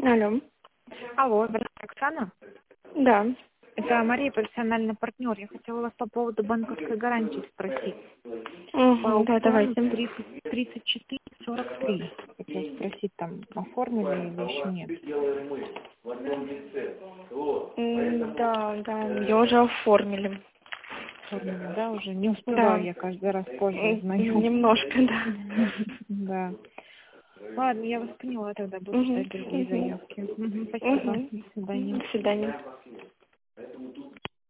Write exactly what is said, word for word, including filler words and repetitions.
Алло. Алло, здравствуйте, Оксана. Да. Это Мария, профессиональный партнер. Я хотела вас по поводу банковской гарантии спросить. По Угу, да, аукциону давайте. тридцать тридцать четыре сорок три. Хотела спросить, там оформили или еще нет? М, Да, да, ее уже оформили. Оформили, да, уже? Не Да. успеваю, я каждый раз позже М, узнаю. Немножко, да. Да. Ладно, я вас поняла, тогда буду Угу, ждать другие угу, заявки. Мгм, спасибо. угу. До свидания. До свидания.